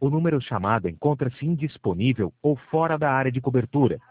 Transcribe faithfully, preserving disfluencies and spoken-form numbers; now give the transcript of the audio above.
O número chamado encontra-se indisponível ou fora da área de cobertura.